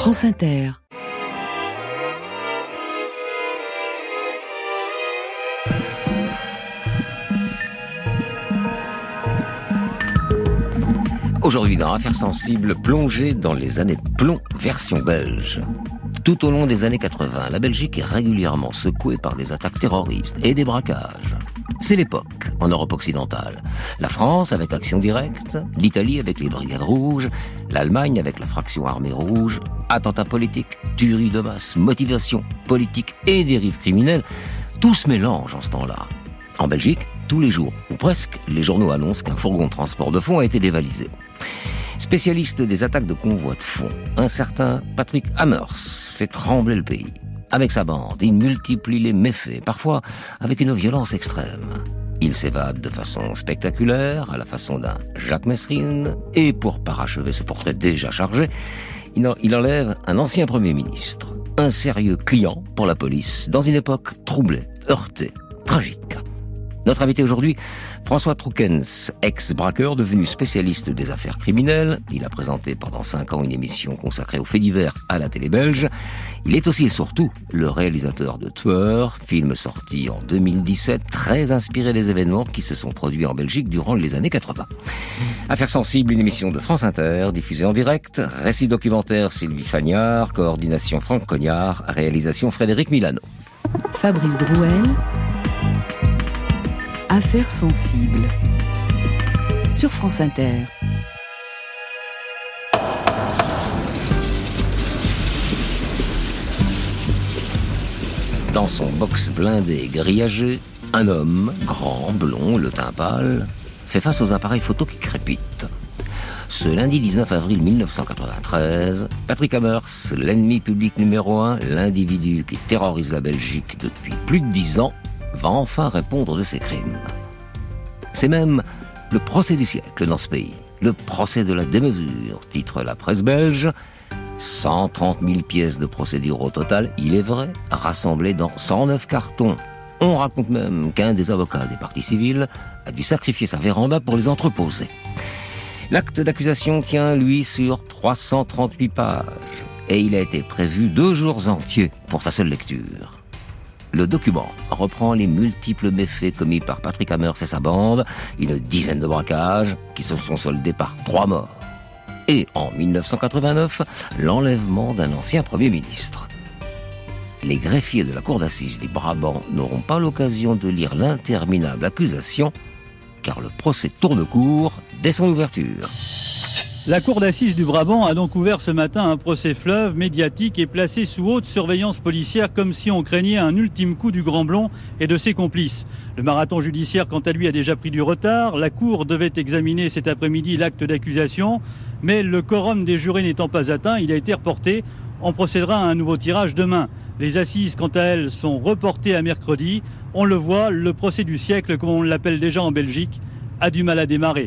France Inter. Aujourd'hui, dans Affaires sensibles, plongée dans les années de plomb, version belge. Tout au long des années 80, la Belgique est régulièrement secouée par des attaques terroristes et des braquages. C'est l'époque, en Europe occidentale. La France avec Action Directe, l'Italie avec les Brigades Rouges, l'Allemagne avec la fraction Armée Rouge, attentats politiques, tueries de masse, motivation politique et dérives criminelles, tout se mélange en ce temps-là. En Belgique, tous les jours, ou presque, les journaux annoncent qu'un fourgon de transport de fonds a été dévalisé. Spécialiste des attaques de convois de fonds, un certain Patrick Hammers fait trembler le pays. Avec sa bande, il multiplie les méfaits, parfois avec une violence extrême. Il s'évade de façon spectaculaire, à la façon d'un Jacques Messrine, et pour parachever ce portrait déjà chargé, il enlève un ancien Premier ministre, un sérieux client pour la police, dans une époque troublée, heurtée, tragique. Notre invité aujourd'hui, François Troukens, ex-braqueur devenu spécialiste des affaires criminelles. Il a présenté pendant 5 ans une émission consacrée aux faits divers à la télé belge. Il est aussi et surtout le réalisateur de Tueur, film sorti en 2017, très inspiré des événements qui se sont produits en Belgique durant les années 80. Affaires sensibles, une émission de France Inter, diffusée en direct. Récit documentaire Sylvie Fagnard, coordination Franck Cognard, réalisation Frédéric Milano. Fabrice Drouel. Affaires sensibles sur France Inter. Dans son box blindé grillagé, un homme, grand, blond, le teint pâle, fait face aux appareils photo qui crépitent. Ce lundi 19 avril 1993, Patrick Hammers, l'ennemi public numéro 1, l'individu qui terrorise la Belgique depuis plus de 10 ans, va enfin répondre de ses crimes. C'est même le procès du siècle dans ce pays. Le procès de la démesure, titre la presse belge. 130 000 pièces de procédure au total, il est vrai, rassemblées dans 109 cartons. On raconte même qu'un des avocats des parties civiles a dû sacrifier sa véranda pour les entreposer. L'acte d'accusation tient, lui, sur 338 pages. Et il a été prévu 2 jours entiers pour sa seule lecture. Le document reprend les multiples méfaits commis par Patrick Hammers et sa bande, une dizaine de braquages qui se sont soldés par 3 morts. Et en 1989, l'enlèvement d'un ancien Premier ministre. Les greffiers de la cour d'assises du Brabant n'auront pas l'occasion de lire l'interminable accusation, car le procès tourne court dès son ouverture. La cour d'assises du Brabant a donc ouvert ce matin un procès fleuve médiatique et placé sous haute surveillance policière comme si on craignait un ultime coup du Grand Blond et de ses complices. Le marathon judiciaire, quant à lui, a déjà pris du retard. La cour devait examiner cet après-midi l'acte d'accusation, mais le quorum des jurés n'étant pas atteint, il a été reporté. On procédera à un nouveau tirage demain. Les assises, quant à elles, sont reportées à mercredi. On le voit, le procès du siècle, comme on l'appelle déjà en Belgique, a du mal à démarrer.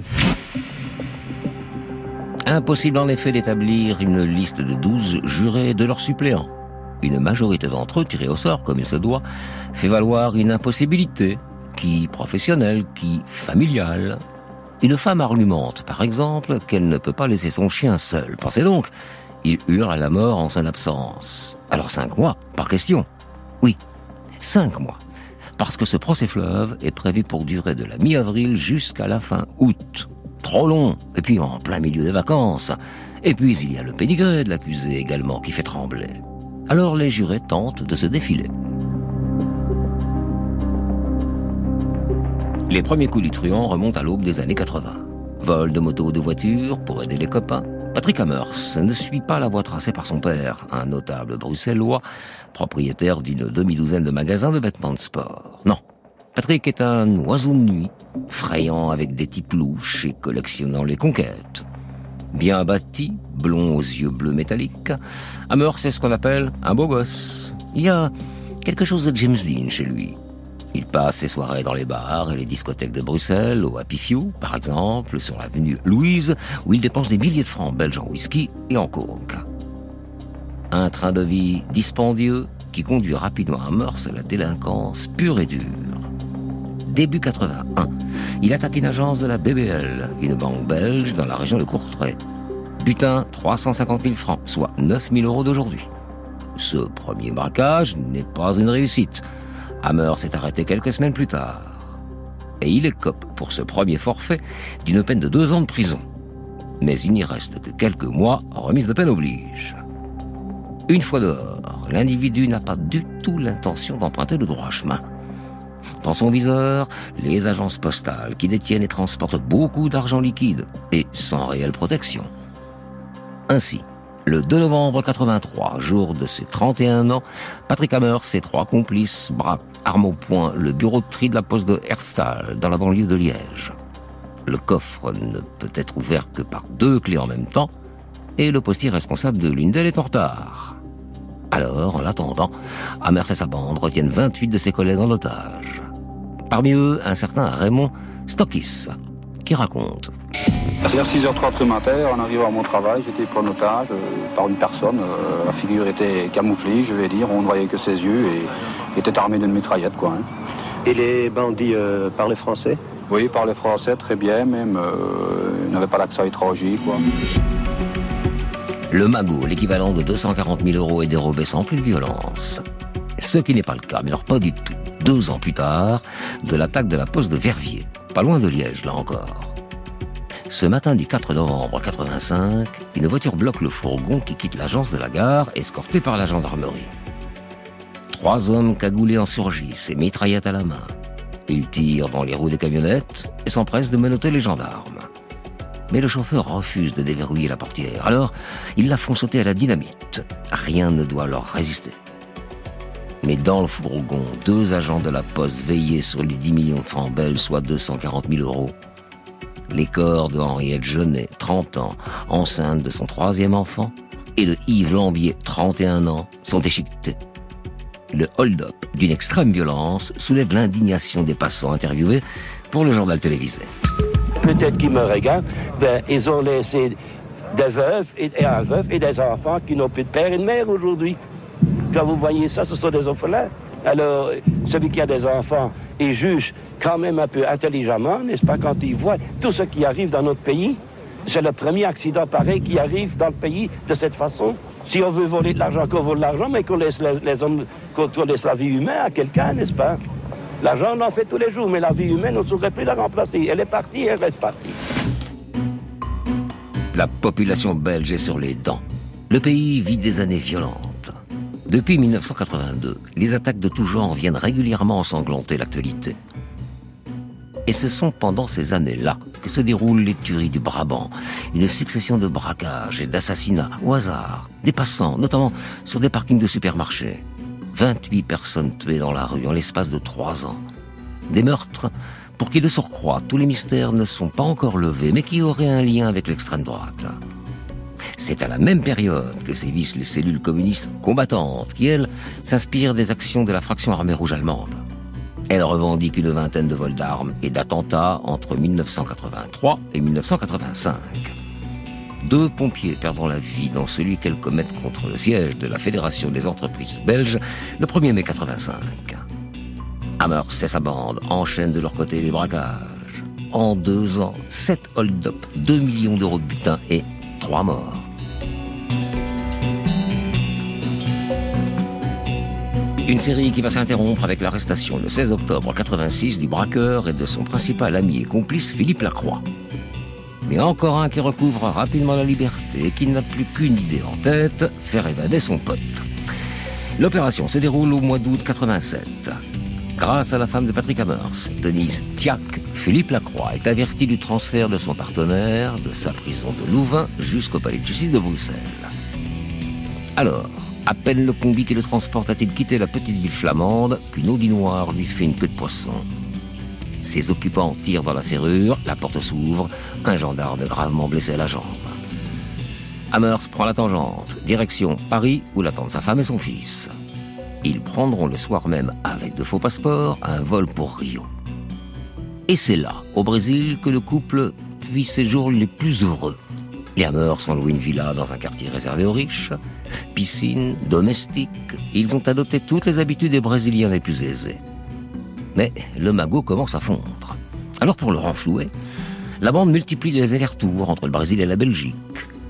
Impossible en effet d'établir une liste de 12 jurés et de leurs suppléants. Une majorité d'entre eux, tirés au sort comme il se doit, fait valoir une impossibilité, qui professionnelle, qui familiale. Une femme argumente, par exemple, qu'elle ne peut pas laisser son chien seul. Pensez donc, il hurle à la mort en son absence. Alors 5 mois, par question. Oui, 5 mois. Parce que ce procès fleuve est prévu pour durer de la mi-avril jusqu'à la fin août. Trop long, et puis en plein milieu des vacances. Et puis il y a le pédigré de l'accusé également qui fait trembler. Alors les jurés tentent de se défiler. Les premiers coups du truand remontent à l'aube des années 80. Vol de moto ou de voiture pour aider les copains. Patrick Hammers ne suit pas la voie tracée par son père, un notable bruxellois, propriétaire d'une demi-douzaine de magasins de vêtements de sport. Non. Patrick est un oiseau de nuit, frayant avec des types louches et collectionnant les conquêtes. Bien bâti, blond aux yeux bleus métalliques, Hammers c'est ce qu'on appelle un beau gosse. Il y a quelque chose de James Dean chez lui. Il passe ses soirées dans les bars et les discothèques de Bruxelles, au Happy Few, par exemple, sur l'avenue Louise, où il dépense des milliers de francs belges en whisky et en coke. Un train de vie dispendieux qui conduit rapidement Hammers à la délinquance pure et dure. Début 81, il attaque une agence de la BBL, une banque belge dans la région de Courtrai. Butin, 350 000 francs, soit 9 000 euros d'aujourd'hui. Ce premier braquage n'est pas une réussite. Hammer s'est arrêté quelques semaines plus tard. Et il écope pour ce premier forfait d'une peine de 2 ans de prison. Mais il n'y reste que quelques mois, remise de peine oblige. Une fois dehors, l'individu n'a pas du tout l'intention d'emprunter le droit chemin. Dans son viseur, les agences postales qui détiennent et transportent beaucoup d'argent liquide et sans réelle protection. Ainsi, le 2 novembre 83, jour de ses 31 ans, Patrick Hammer, ses 3 complices, braquent, armes au poing, le bureau de tri de la poste de Herstal, dans la banlieue de Liège. Le coffre ne peut être ouvert que par 2 clés en même temps, et le postier responsable de l'une d'elles est en retard. Alors, en l'attendant, Hammer et sa bande retiennent 28 de ses collègues en otage. Parmi eux, un certain Raymond Stockis, qui raconte. Vers 6h30 ce matin, en arrivant à mon travail, j'étais pris en otage par une personne. La figure était camouflée, je vais dire. On ne voyait que ses yeux et il était armé d'une mitraillette, quoi. Et les bandits parlaient français? Oui, ils parlaient français très bien, même. Ils n'avaient pas d'accent étranger, quoi. Le magot, l'équivalent de 240 000 euros, est dérobé sans plus de violence. Ce qui n'est pas le cas, mais alors pas du tout. 2 ans plus tard, de l'attaque de la poste de Verviers, pas loin de Liège, là encore. Ce matin du 4 novembre 85, une voiture bloque le fourgon qui quitte l'agence de la gare, escorté par la gendarmerie. 3 hommes cagoulés en surgissent et mitraillettes à la main. Ils tirent dans les roues des camionnettes et s'empressent de menotter les gendarmes. Mais le chauffeur refuse de déverrouiller la portière. Alors, ils la font sauter à la dynamite. Rien ne doit leur résister. Mais dans le fourgon, 2 agents de la poste veillaient sur les 10 millions de francs belges, soit 240 000 euros. Les corps de Henriette Jeunet, 30 ans, enceinte de son 3e enfant, et de Yves Lambier, 31 ans, sont échiquetés. Le hold-up d'une extrême violence soulève l'indignation des passants interviewés pour le journal télévisé. Peut-être qu'ils me regardent, ils ont laissé des veuves et un veuf et des enfants qui n'ont plus de père et de mère aujourd'hui. Quand vous voyez ça, ce sont des orphelins. Alors, celui qui a des enfants, il juge quand même un peu intelligemment, n'est-ce pas, quand il voit tout ce qui arrive dans notre pays. C'est le premier accident pareil qui arrive dans le pays de cette façon. Si on veut voler de l'argent, qu'on vole de l'argent, mais qu'on laisse les hommes, qu'on laisse la vie humaine à quelqu'un, n'est-ce pas? L'argent, on en fait tous les jours, mais la vie humaine, on ne saurait plus la remplacer. Elle est partie, elle reste partie. La population belge est sur les dents. Le pays vit des années violentes. Depuis 1982, les attaques de tout genre viennent régulièrement ensanglanter l'actualité. Et ce sont pendant ces années-là que se déroulent les tueries du Brabant, une succession de braquages et d'assassinats au hasard, des passants, notamment sur des parkings de supermarchés. 28 personnes tuées dans la rue en l'espace de 3 ans. Des meurtres pour qui, de surcroît, tous les mystères ne sont pas encore levés, mais qui auraient un lien avec l'extrême droite. C'est à la même période que sévissent les cellules communistes combattantes, qui, elles, s'inspirent des actions de la fraction armée rouge allemande. Elle revendique une 20aine de vols d'armes et d'attentats entre 1983 et 1985. 2 pompiers perdant la vie dans celui qu'elles commettent contre le siège de la Fédération des entreprises belges le 1er mai 85. Hammer et sa bande enchaînent de leur côté les braquages. En 2 ans, 7 hold-up, 2 millions d'euros de butin et 3 morts. Une série qui va s'interrompre avec l'arrestation le 16 octobre 86 du braqueur et de son principal ami et complice Philippe Lacroix. Mais encore un qui recouvre rapidement la liberté et qui n'a plus qu'une idée en tête, faire évader son pote. L'opération se déroule au mois d'août 87. Grâce à la femme de Patrick Hammer, Denise Thiac, Philippe Lacroix est averti du transfert de son partenaire de sa prison de Louvain jusqu'au palais de justice de Bruxelles. Alors, à peine le combi qui le transporte a-t-il quitté la petite ville flamande qu'une audinoire lui fait une queue de poisson. Ses occupants tirent dans la serrure, la porte s'ouvre, un gendarme gravement blessé à la jambe. Hammers prend la tangente, direction Paris où l'attendent sa femme et son fils. Ils prendront le soir même, avec de faux passeports, un vol pour Rio. Et c'est là, au Brésil, que le couple vit ses jours les plus heureux. Les Hammers ont loué une villa dans un quartier réservé aux riches, piscine, domestique. Ils ont adopté toutes les habitudes des Brésiliens les plus aisés. Mais le magot commence à fondre. Alors pour le renflouer, la bande multiplie les allers-retours entre le Brésil et la Belgique.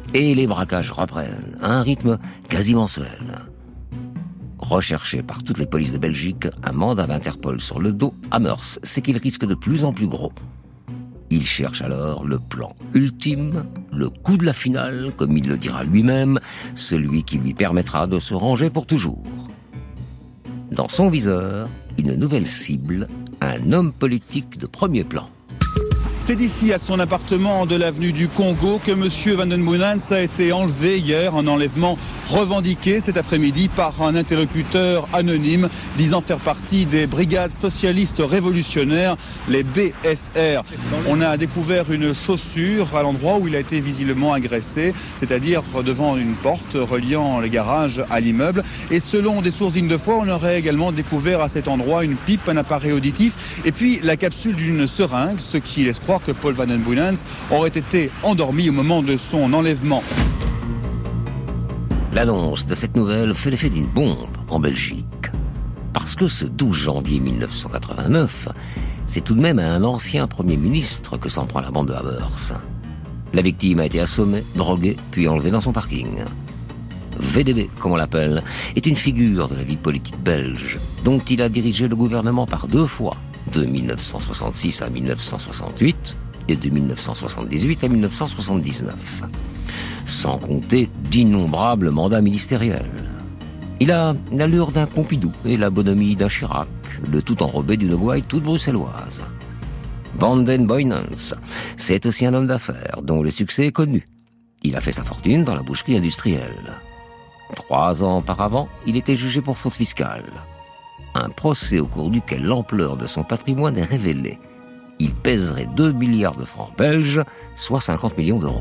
Et les braquages reprennent à un rythme quasi mensuel. Recherché par toutes les polices de Belgique, un mandat d'Interpol sur le dos, Hammers sait qu'il risque de plus en plus gros. Il cherche alors le plan ultime, le coup de la finale, comme il le dira lui-même, celui qui lui permettra de se ranger pour toujours. Dans son viseur, une nouvelle cible, un homme politique de premier plan. C'est d'ici à son appartement de l'avenue du Congo que M. Van den Boeynants a été enlevé hier, un enlèvement revendiqué cet après-midi par un interlocuteur anonyme disant faire partie des brigades socialistes révolutionnaires, les BSR. On a découvert une chaussure à l'endroit où il a été visiblement agressé, c'est-à-dire devant une porte reliant le garage à l'immeuble. Et selon des sources dignes de foi, on aurait également découvert à cet endroit une pipe, un appareil auditif et puis la capsule d'une seringue, ce qui laisse croire que Paul Van den Boeynants aurait été endormi au moment de son enlèvement. L'annonce de cette nouvelle fait l'effet d'une bombe en Belgique. Parce que ce 12 janvier 1989, c'est tout de même à un ancien Premier ministre que s'en prend la bande de Hammers. La victime a été assommée, droguée, puis enlevée dans son parking. VDB, comme on l'appelle, est une figure de la vie politique belge, dont il a dirigé le gouvernement par 2 fois, de 1966 à 1968 et de 1978 à 1979. Sans compter d'innombrables mandats ministériels. Il a l'allure d'un Pompidou et la bonhomie d'un Chirac, le tout enrobé d'une gouaille toute bruxelloise. Van den Boeynants, c'est aussi un homme d'affaires dont le succès est connu. Il a fait sa fortune dans la boucherie industrielle. 3 ans auparavant, il était jugé pour faute fiscale. Un procès au cours duquel l'ampleur de son patrimoine est révélée. Il pèserait 2 milliards de francs belges, soit 50 millions d'euros.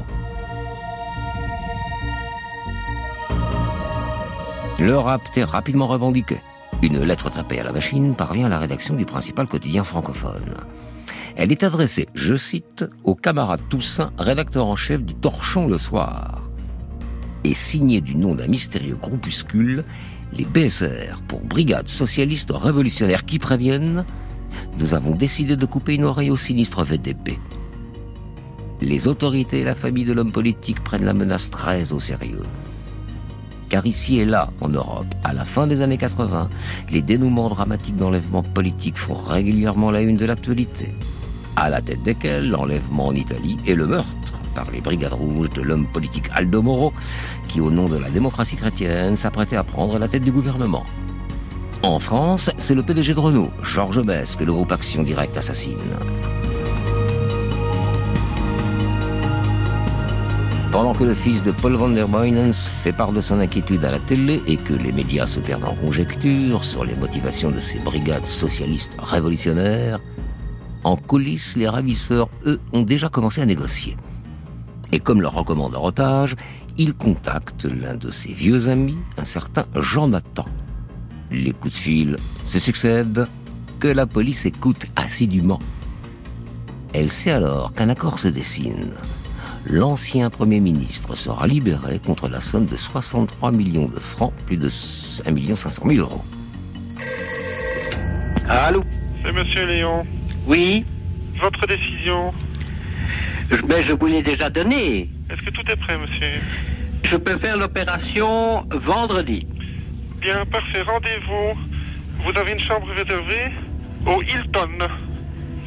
Le rapt est rapidement revendiqué. Une lettre tapée à la machine parvient à la rédaction du principal quotidien francophone. Elle est adressée, je cite, au camarade Toussaint, rédacteur en chef du Torchon le soir, et signée du nom d'un mystérieux groupuscule, les BSR, pour Brigade Socialiste Révolutionnaire, qui préviennent « Nous avons décidé de couper une oreille au sinistre VDB ». Les autorités et la famille de l'homme politique prennent la menace très au sérieux. Car ici et là, en Europe, à la fin des années 80, les dénouements dramatiques d'enlèvements politiques font régulièrement la une de l'actualité. À la tête desquels l'enlèvement en Italie et le meurtre par les Brigades Rouges de l'homme politique Aldo Moro, qui, au nom de la démocratie chrétienne, s'apprêtait à prendre la tête du gouvernement. En France, c'est le PDG de Renault, Georges Besse, que le groupe Action Directe assassine. Pendant que le fils de Paul Van den Boeynants fait part de son inquiétude à la télé et que les médias se perdent en conjectures sur les motivations de ces brigades socialistes révolutionnaires, en coulisses, les ravisseurs, eux, ont déjà commencé à négocier. Et comme leur recommandeur otage, ils contactent l'un de ses vieux amis, un certain Jean Nathan. Les coups de fil se succèdent, que la police écoute assidûment. Elle sait alors qu'un accord se dessine. L'ancien Premier ministre sera libéré contre la somme de 63 millions de francs, plus de 1 500 000 euros. Allô ? C'est Monsieur Léon. Oui ? Votre décision. Je vous l'ai déjà donnée. Est-ce que tout est prêt, monsieur ? Je peux faire l'opération vendredi. Bien, parfait. Rendez-vous. Vous avez une chambre réservée au Hilton. Hilton ?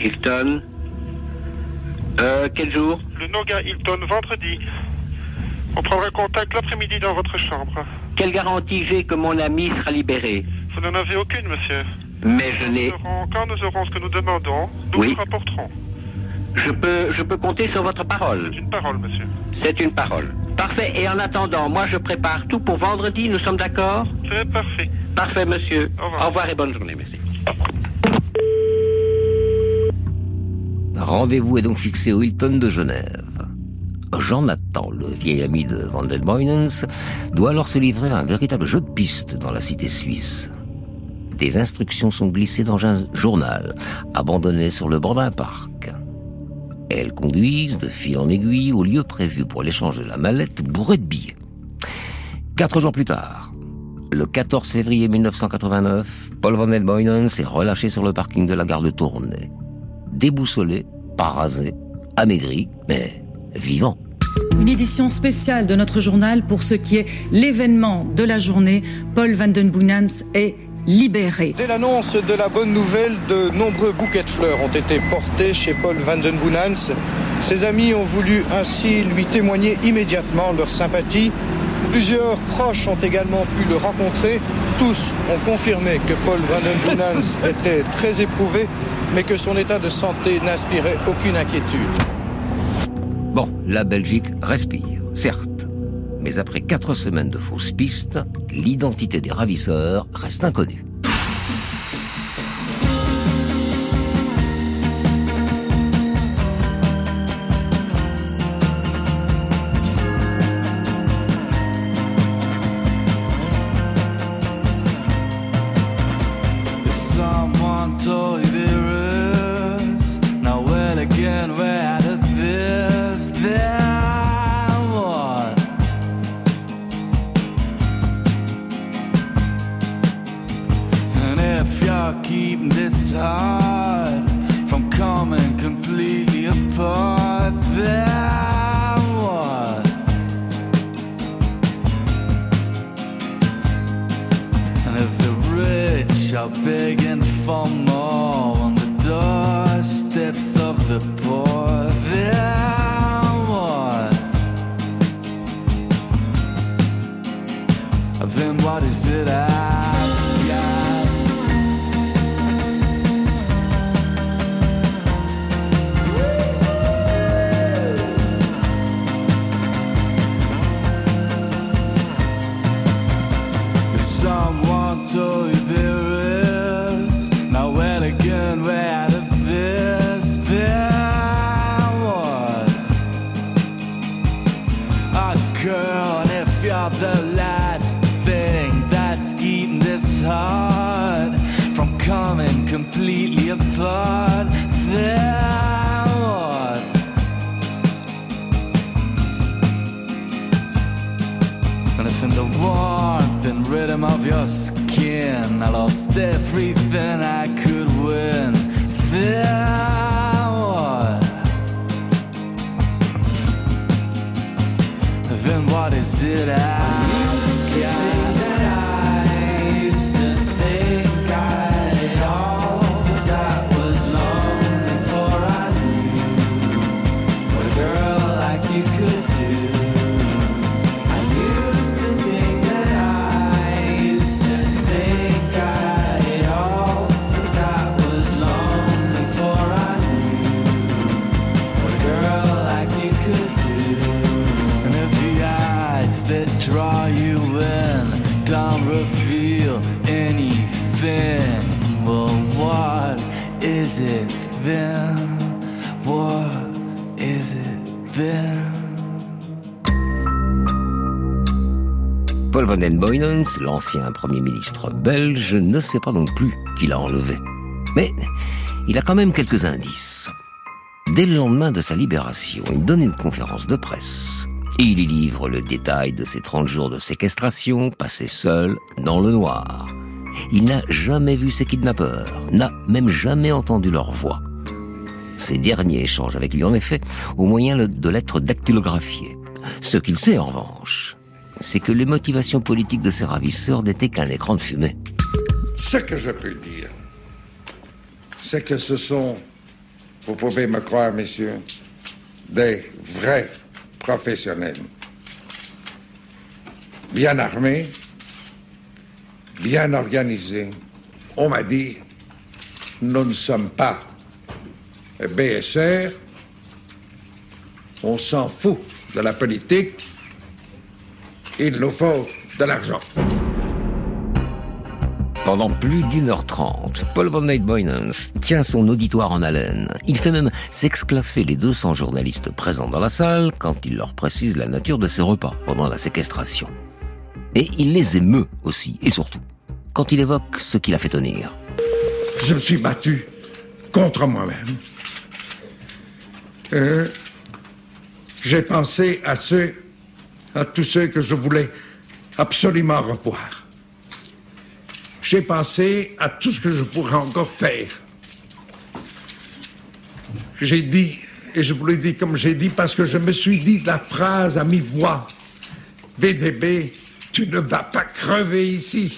Quel jour ? Le Noga Hilton, vendredi. On prendra contact l'après-midi dans votre chambre. Quelle garantie j'ai que mon ami sera libéré ? Vous n'en avez aucune, monsieur. Mais je n'ai... Quand nous aurons ce que nous demandons, nous Oui. vous rapporterons. Je peux compter sur votre parole. C'est une parole, monsieur. C'est une parole. Parfait. Et en attendant, moi je prépare tout pour vendredi, nous sommes d'accord ? C'est parfait. Parfait, monsieur. Au revoir. Au revoir et bonne journée, merci. Rendez-vous est donc fixé au Hilton de Genève. Jean Nathan, le vieil ami de Van den Boeynants, doit alors se livrer à un véritable jeu de piste dans la cité suisse. Des instructions sont glissées dans un journal, abandonné sur le bord d'un parc. Elles conduisent de fil en aiguille au lieu prévu pour l'échange de la mallette bourrée de billets. 4 jours plus tard, le 14 février 1989, Paul Van den Boeynants est relâché sur le parking de la gare de Tournai. Déboussolé, pas rasé, amaigri, mais vivant. Une édition spéciale de notre journal pour ce qui est l'événement de la journée. Paul van den Boeynants est libéré. Dès l'annonce de la bonne nouvelle, de nombreux bouquets de fleurs ont été portés chez Paul van den Boeynants. Ses amis ont voulu ainsi lui témoigner immédiatement leur sympathie. Plusieurs proches ont également pu le rencontrer. Tous ont confirmé que Paul van den Boeynants était très éprouvé, mais que son état de santé n'inspirait aucune inquiétude. Bon, la Belgique respire, certes. Mais après 4 semaines de fausses pistes, l'identité des ravisseurs reste inconnue. Keeping this heart from coming completely apart, then what? And if the rich are begging for more on the doorsteps of the poor, then what? Then what is it I've got? Someone told you there is now and again we're out of this. Then what? Girl, and if you're the last thing that's keeping this heart from coming completely apart, then what? And if in the warmth and rhythm of your skin I lost everything I could win, then what? Then what is it I've got? Draw you in, don't reveal anything. Well, what is it then? What is it then? Paul van den Boeynants, l'ancien Premier ministre belge, ne sait pas non plus qui l'a enlevé. Mais il a quand même quelques indices. Dès le lendemain de sa libération, il donne une conférence de presse. Et il y livre le détail de ses 30 jours de séquestration, passés seul, dans le noir. Il n'a jamais vu ses kidnappeurs, n'a même jamais entendu leur voix. Ces derniers échangent avec lui, en effet, au moyen de lettres dactylographiées. Ce qu'il sait, en revanche, c'est que les motivations politiques de ses ravisseurs n'étaient qu'un écran de fumée. Ce que je peux dire, c'est que ce sont, vous pouvez me croire, messieurs, des vrais professionnels, bien armés, bien organisés. On m'a dit, nous ne sommes pas BSR, on s'en fout de la politique, il nous faut de l'argent. Pendant plus d'1h30, Paul van den Boeynants tient son auditoire en haleine. Il fait même s'exclaffer les 200 journalistes présents dans la salle quand il leur précise la nature de ses repas pendant la séquestration. Et il les émeut aussi, et surtout, quand il évoque ce qui l'a fait tenir. Je me suis battu contre moi-même. J'ai pensé à tous ceux que je voulais absolument revoir. J'ai pensé à tout ce que je pourrais encore faire. J'ai dit Et je vous le dis comme j'ai dit parce que je me suis dit la phrase à mi-voix. VDB, tu ne vas pas crever ici.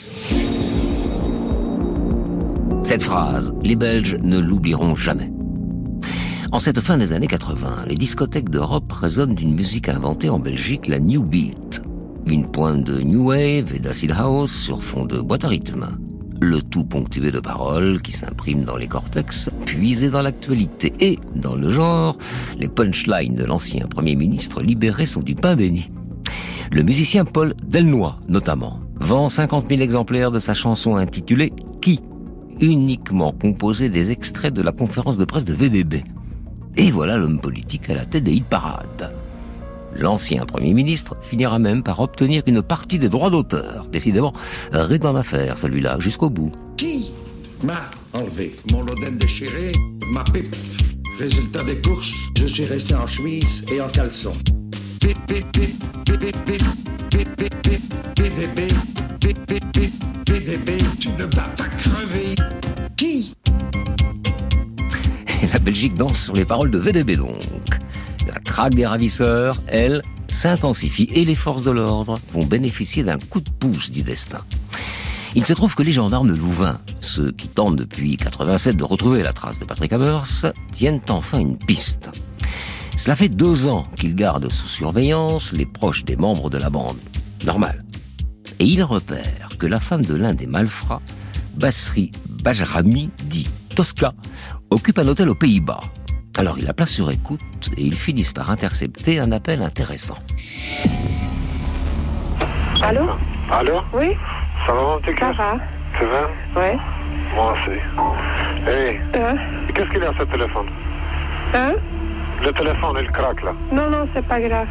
Cette phrase, les Belges ne l'oublieront jamais. En cette fin des années 80, les discothèques d'Europe résonnent d'une musique inventée en Belgique, la New Beat. Une pointe de New Wave et d'Acid House sur fond de boîte à rythme. Le tout ponctué de paroles qui s'impriment dans les cortex, puisées dans l'actualité. Et, dans le genre, les punchlines de l'ancien Premier ministre libéré sont du pain béni. Le musicien Paul Delnoy, notamment, vend 50 000 exemplaires de sa chanson intitulée « Qui ?», uniquement composée des extraits de la conférence de presse de VDB. Et voilà l'homme politique à la tête des hit parades. L'ancien Premier ministre finira même par obtenir une partie des droits d'auteur. Décidément, rude en affaire, celui-là, jusqu'au bout. Qui m'a enlevé mon Loden déchiré, ma pipe? Résultat des courses, je suis resté en chemise et en caleçon. VDB, tu ne vas pas crever. Qui? Et la Belgique danse sur les paroles de VDB donc. La traque des ravisseurs, elle, s'intensifie et les forces de l'ordre vont bénéficier d'un coup de pouce du destin. Il se trouve que les gendarmes de Louvain, ceux qui tentent depuis 87 de retrouver la trace de Patrick Hamers, tiennent enfin une piste. Cela fait 2 ans qu'ils gardent sous surveillance les proches des membres de la bande. Normal. Et ils repèrent que la femme de l'un des malfrats, Basri Bajrami, dit Tosca, occupe un hôtel aux Pays-Bas. Alors il la place sur écoute et ils finissent par intercepter un appel intéressant. Allô? Allô? Oui? Ça va, mon petit Ça va. Ça va? Oui. Moi aussi. Hey, qu'est-ce qu'il y a ce téléphone? Hein? Le téléphone, il craque là. Non, c'est pas grave.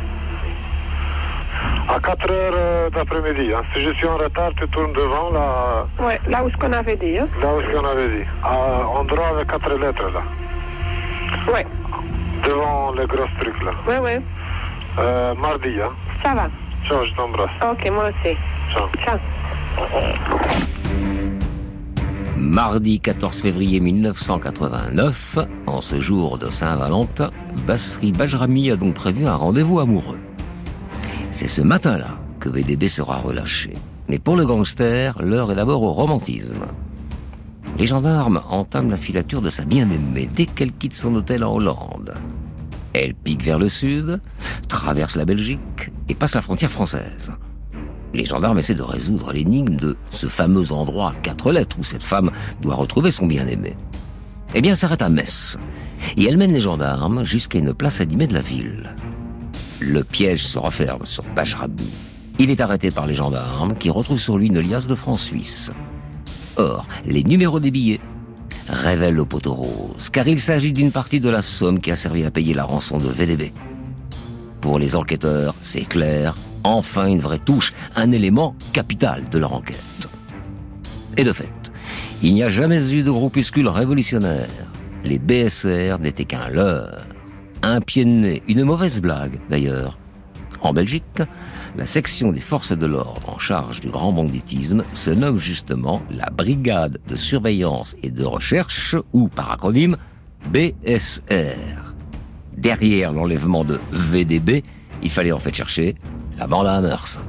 À 4 heures d'après-midi, hein. Si je suis en retard, tu tournes devant là. Ouais, là où ce qu'on avait dit, hein? Là où ce qu'on avait dit. À endroit avec 4 lettres là. Ouais. Devant les gros trucs là. Ouais. Mardi, hein. Ça va. Ciao, je t'embrasse. Ok, moi aussi. Ciao. Mardi 14 février 1989, en ce jour de Saint-Valentin, Basri Bajrami a donc prévu un rendez-vous amoureux. C'est ce matin-là que VDB sera relâché. Mais pour le gangster, l'heure est d'abord au romantisme. Les gendarmes entament la filature de sa bien-aimée dès qu'elle quitte son hôtel en Hollande. Elle pique vers le sud, traverse la Belgique et passe la frontière française. Les gendarmes essaient de résoudre l'énigme de ce fameux endroit à 4 lettres où cette femme doit retrouver son bien-aimé. Eh bien, elle s'arrête à Metz. Et elle mène les gendarmes jusqu'à une place animée de la ville. Le piège se referme sur Bajrami. Il est arrêté par les gendarmes qui retrouvent sur lui une liasse de francs suisses. Or, les numéros des billets révèlent le poteau rose, car il s'agit d'une partie de la somme qui a servi à payer la rançon de VDB. Pour les enquêteurs, c'est clair, enfin une vraie touche, un élément capital de leur enquête. Et de fait, il n'y a jamais eu de groupuscule révolutionnaire. Les BSR n'étaient qu'un leurre, un pied de nez, une mauvaise blague d'ailleurs. En Belgique, la section des forces de l'ordre en charge du grand banditisme se nomme justement la Brigade de surveillance et de recherche, ou par acronyme BSR. Derrière l'enlèvement de VDB, il fallait en fait chercher la bande à Hamers.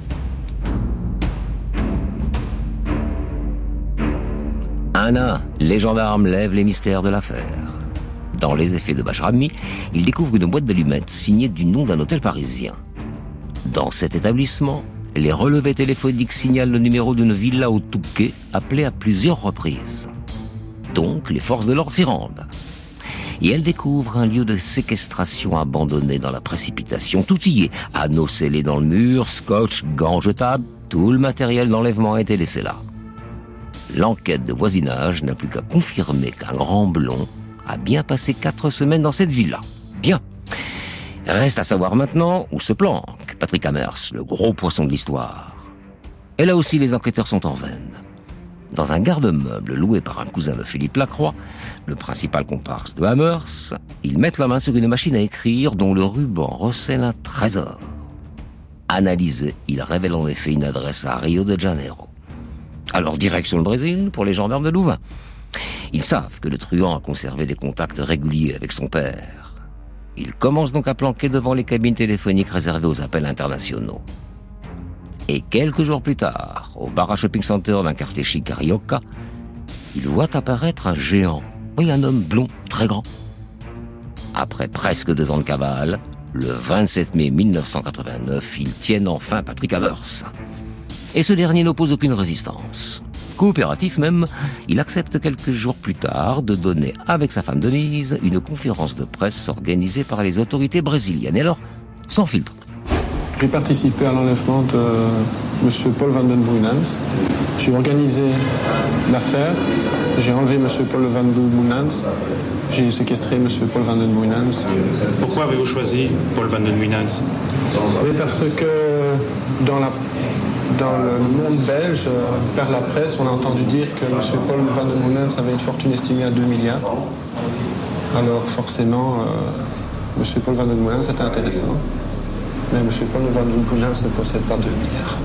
Un à un, les gendarmes lèvent les mystères de l'affaire. Dans les effets de Bajrami, ils découvrent une boîte d'allumettes signée du nom d'un hôtel parisien. Dans cet établissement, les relevés téléphoniques signalent le numéro d'une villa au Touquet, appelée à plusieurs reprises. Donc, les forces de l'ordre s'y rendent. Et elles découvrent un lieu de séquestration abandonné dans la précipitation. Tout y est, anneaux scellés dans le mur, scotch, gants jetables, tout le matériel d'enlèvement a été laissé là. L'enquête de voisinage n'a plus qu'à confirmer qu'un grand blond a bien passé 4 semaines dans cette villa. Bien. Reste à savoir maintenant où se planque Patrick Hamers, le gros poisson de l'histoire. Et là aussi, les enquêteurs sont en veine. Dans un garde-meuble loué par un cousin de Philippe Lacroix, le principal comparse de Hamers, ils mettent la main sur une machine à écrire dont le ruban recèle un trésor. Analysé, il révèle en effet une adresse à Rio de Janeiro. Alors direction le Brésil pour les gendarmes de Louvain. Ils savent que le truand a conservé des contacts réguliers avec son père. Il commence donc à planquer devant les cabines téléphoniques réservées aux appels internationaux. Et quelques jours plus tard, au Barra Shopping Center d'un quartier chic à Rioja, il voit apparaître un géant. Oui, un homme blond, très grand. Après presque 2 ans de cavale, le 27 mai 1989, ils tiennent enfin Patrick Amers. Et ce dernier n'oppose aucune résistance. Coopératif même, il accepte quelques jours plus tard de donner, avec sa femme Denise, une conférence de presse organisée par les autorités brésiliennes. Et alors, sans filtre. J'ai participé à l'enlèvement de M. Paul Van Den Boeynants. J'ai organisé l'affaire. J'ai enlevé M. Paul Van Den Boeynants. J'ai séquestré M. Paul Van Den Boeynants. Pourquoi avez-vous choisi Paul Van Den Boeynants? Oui, parce que dans le monde belge, par la presse, on a entendu dire que M. Paul Van Den Boeynants avait une fortune estimée à 2 milliards. Alors forcément, M. Paul Van Den Boeynants était intéressant. Mais M. Paul Van Den Boeynants ne possède pas 2 milliards.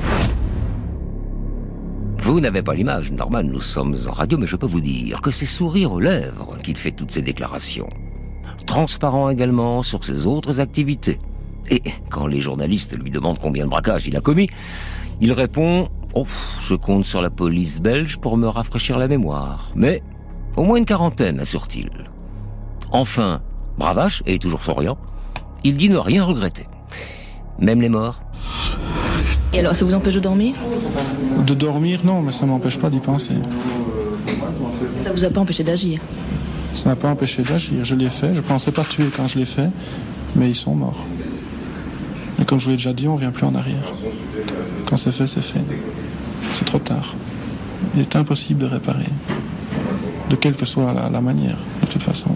Vous n'avez pas l'image, Norman, nous sommes en radio, mais je peux vous dire que c'est sourire aux lèvres qu'il fait toutes ces déclarations. Transparent également sur ses autres activités. Et quand les journalistes lui demandent combien de braquages il a commis, il répond « Oh, je compte sur la police belge pour me rafraîchir la mémoire. Mais au moins une 40aine, assure-t-il. » Enfin, bravache et toujours souriant, il dit ne rien regretter. Même les morts. Et alors, ça vous empêche de dormir? De dormir, non, mais ça ne m'empêche pas d'y penser. Ça vous a pas empêché d'agir? Ça ne m'a pas empêché d'agir. Je l'ai fait. Je ne pensais pas tuer quand je l'ai fait, mais ils sont morts. Et comme je vous l'ai déjà dit, on ne revient plus en arrière. Quand c'est fait, c'est fait. C'est trop tard. Il est impossible de réparer. De quelle que soit la manière, de toute façon.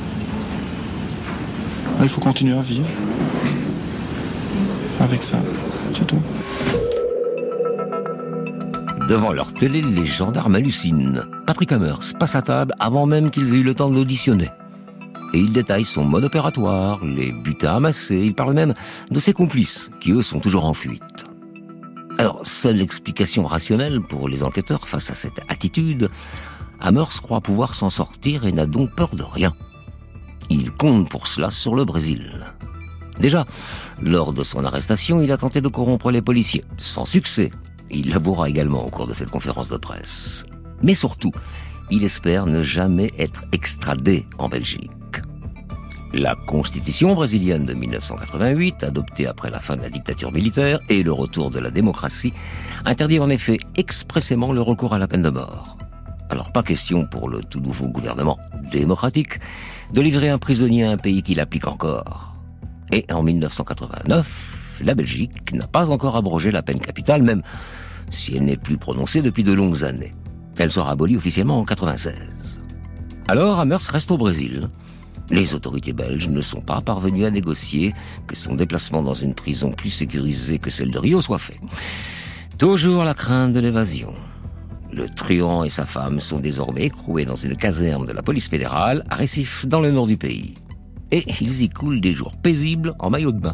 Il faut continuer à vivre. Avec ça, c'est tout. Devant leur télé, les gendarmes hallucinent. Patrick Amers passe à table avant même qu'ils aient eu le temps de l'auditionner. Et il détaille son mode opératoire, les butins amassés, il parle même de ses complices, qui eux sont toujours en fuite. Alors, seule explication rationnelle pour les enquêteurs face à cette attitude, Amers croit pouvoir s'en sortir et n'a donc peur de rien. Il compte pour cela sur le Brésil. Déjà, lors de son arrestation, il a tenté de corrompre les policiers, sans succès. Il l'avouera également au cours de cette conférence de presse. Mais surtout, il espère ne jamais être extradé en Belgique. La Constitution brésilienne de 1988, adoptée après la fin de la dictature militaire et le retour de la démocratie, interdit en effet expressément le recours à la peine de mort. Alors pas question pour le tout nouveau gouvernement démocratique de livrer un prisonnier à un pays qui l'applique encore. Et en 1989, la Belgique n'a pas encore abrogé la peine capitale, même si elle n'est plus prononcée depuis de longues années. Elle sera abolie officiellement en 1996. Alors Amers reste au Brésil. Les autorités belges ne sont pas parvenues à négocier que son déplacement dans une prison plus sécurisée que celle de Rio soit fait. Toujours la crainte de l'évasion. Le truand et sa femme sont désormais écroués dans une caserne de la police fédérale à Recife, dans le nord du pays. Et ils y coulent des jours paisibles en maillot de bain.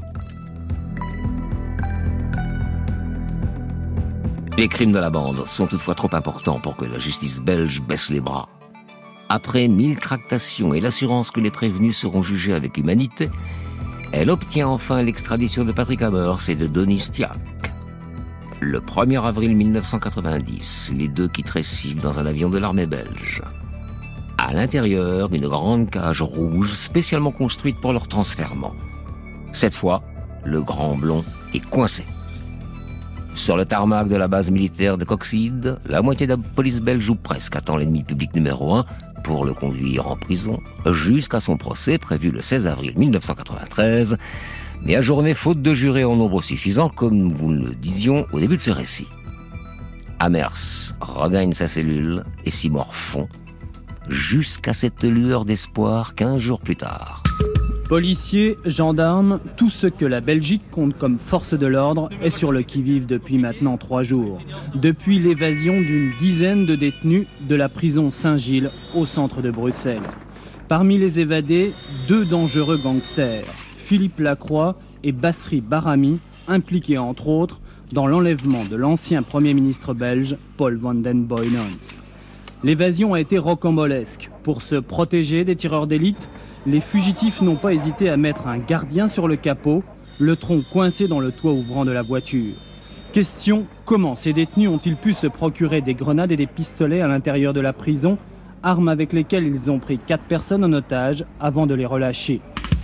Les crimes de la bande sont toutefois trop importants pour que la justice belge baisse les bras. Après 1000 tractations et l'assurance que les prévenus seront jugés avec humanité, elle obtient enfin l'extradition de Patrick Amers et de Denis Stiac. Le 1er avril 1990, les deux quittent Recife dans un avion de l'armée belge. À l'intérieur, une grande cage rouge spécialement construite pour leur transfèrement. Cette fois, le grand blond est coincé. Sur le tarmac de la base militaire de Coxide, la moitié de la police belge ou presque attend l'ennemi public numéro 1 pour le conduire en prison jusqu'à son procès prévu le 16 avril 1993, mais ajourné faute de jurés en nombre suffisant, comme nous vous le disions au début de ce récit. Amers regagne sa cellule et s'y morfond jusqu'à cette lueur d'espoir 15 jours plus tard. Policiers, gendarmes, tout ce que la Belgique compte comme force de l'ordre est sur le qui-vive depuis maintenant 3 jours. Depuis l'évasion d'une dizaine de détenus de la prison Saint-Gilles au centre de Bruxelles. Parmi les évadés, 2 dangereux gangsters, Philippe Lacroix et Bassri Barami, impliqués entre autres dans l'enlèvement de l'ancien Premier ministre belge Paul Van Den Boeynants. L'évasion a été rocambolesque. Pour se protéger des tireurs d'élite, les fugitifs n'ont pas hésité à mettre un gardien sur le capot, le tronc coincé dans le toit ouvrant de la voiture. Question, comment ces détenus ont-ils pu se procurer des grenades et des pistolets à l'intérieur de la prison, armes avec lesquelles ils ont pris 4 personnes en otage avant de les relâcher.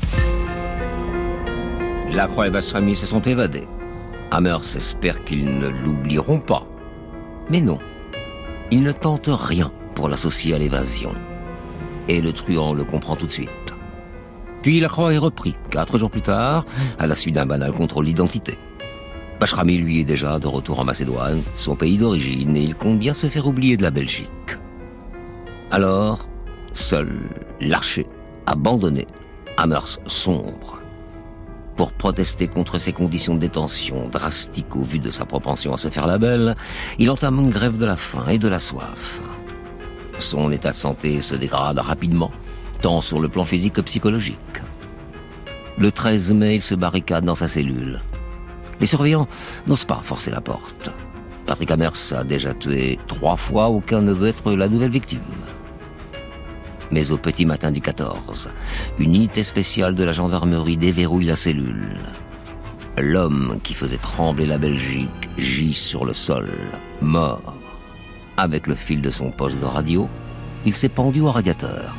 Lacroix et Basrami se sont évadés. Hammers espère qu'ils ne l'oublieront pas. Mais non, il ne tente rien pour l'associer à l'évasion. Et le truand le comprend tout de suite. Puis Lacroix est repris 4 jours plus tard, à la suite d'un banal contrôle d'identité. Basrami, lui, est déjà de retour en Macédoine, son pays d'origine, et il compte bien se faire oublier de la Belgique. Alors, seul, lâché, abandonné, Hammers sombre. Pour protester contre ces conditions de détention drastiques au vu de sa propension à se faire la belle, il entame une grève de la faim et de la soif. Son état de santé se dégrade rapidement, tant sur le plan physique que psychologique. Le 13 mai, il se barricade dans sa cellule. Les surveillants n'osent pas forcer la porte. Patrick Hammers a déjà tué 3 fois, aucun ne veut être la nouvelle victime. Mais au petit matin du 14, une unité spéciale de la gendarmerie déverrouille la cellule. L'homme qui faisait trembler la Belgique gît sur le sol, mort. Avec le fil de son poste de radio, il s'est pendu au radiateur.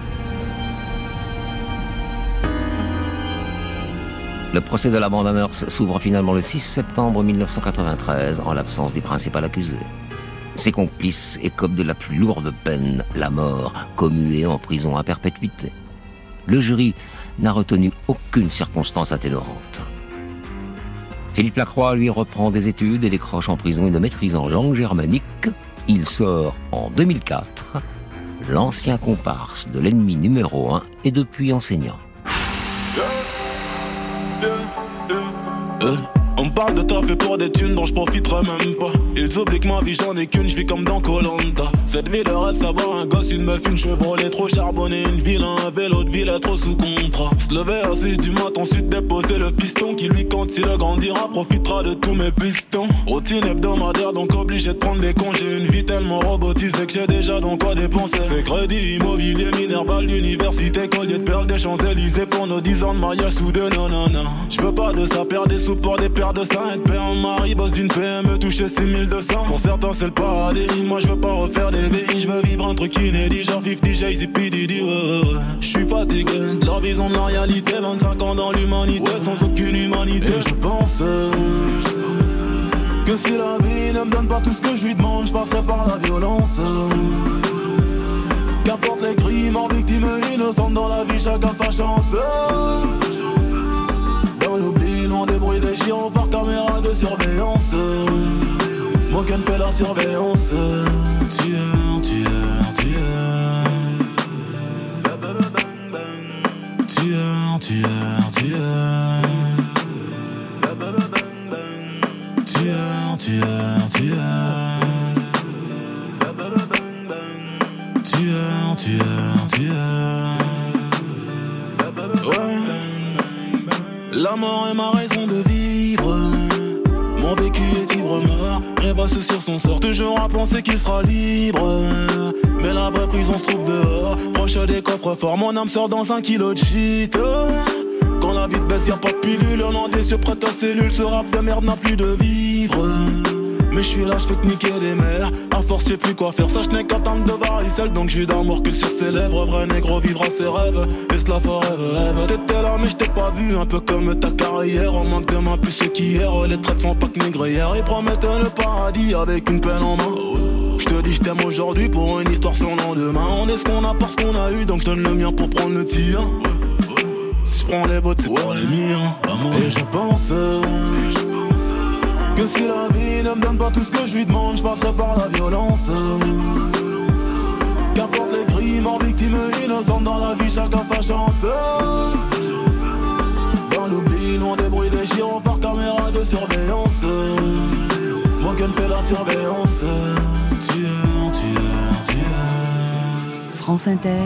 Le procès de la bande Hammers s'ouvre finalement le 6 septembre 1993, en l'absence du principal accusé. Ses complices écopent de la plus lourde peine, la mort, commuée en prison à perpétuité. Le jury n'a retenu aucune circonstance atténuante. Philippe Lacroix, lui, reprend des études et décroche en prison une maîtrise en langue germanique. Il sort en 2004. L'ancien comparse de l'ennemi numéro 1 est depuis enseignant. On parle de taf et pour des thunes dont je profiterai même pas. Ils oublient que ma vie j'en ai qu'une, je vis comme dans Koh-Lanta. Cette vie de rêve, savoir un gosse, une meuf, une Chevrolet trop charbonnée, une ville, un vélo de ville, trop sous contrat. Se lever à 6 du mat, ensuite déposer le fiston qui lui quand il grandira profitera de tous mes pistons. Routine hebdomadaire donc obligé de prendre des congés. Une vie tellement robotisée que j'ai déjà dans quoi dépenser. C'est crédit, immobilier, minerval, d'université, collier de perles des Champs-Élysées pour nos 10 ans de mariage sous de non. Je veux pas de ça, perdre des sous pour des paires de ça. Être père en mari, boss d'une PME, toucher 6200. Pour certains c'est le paradis, moi je veux pas refaire des vies. Je veux vivre un truc inédit, genre 50 Jay-Z, P. Diddy, Je suis fatigué de leur vision de la réalité. 25 ans dans l'humanité, sans aucune humanité. Et je pense que si la vie ne me donne pas tout ce que je lui demande, je passerai par la violence. Qu'importe les crimes, en victime innocente, dans la vie chacun sa chance. Dans l'oubli, loin des bruits des gyrophares, caméra de surveillance. Moi qu'elle fait la surveillance. Tueur, tueur, tueur. Tueur, tueur, tueur. Tueur, tueur, tueur. Tueur, tueur, tueur. Ouais. La mort est ma raison de vivre. Mon vécu est ivre-mort. Rêvasse sur son sort, toujours à penser qu'il sera libre. Mais la vraie prison se trouve dehors, proche des coffres forts. Mon âme sort dans 1 kilo de shit. Quand la vie te baisse, y'a pas de pilule. Un an des cieux près ta cellule. Ce rap de merde n'a plus de vivre. Mais je suis là, je fais que niquer des mères. À force, je sais plus quoi faire. Ça, je n'ai qu'attendre de varicelle. Donc j'ai d'amour que sur ses lèvres. Vrai négro vivra ses rêves. Laisse la forever. T'étais là, mais je t'ai pas vu. Un peu comme ta carrière. On manque de main plus que qu'hier. Les traites sont pas que négrières. Ils promettent le paradis avec une peine en main. Je te dis, je t'aime aujourd'hui pour une histoire sans lendemain. On est ce qu'on a parce qu'on a eu. Donc je donne le mien pour prendre le tir. Si je prends les vôtres, c'est pour les miens. Et je pense que si la vie ne me donne pas tout ce que je lui demande, je passerai par la violence. Qu'importe les crimes, en victime innocente, dans la vie chacun sa chance. Dans l'oubli, loin des bruits des gyrophares, caméra de surveillance. Moi qu'elle fait la surveillance. Tueur, tueur, tueur. France Inter.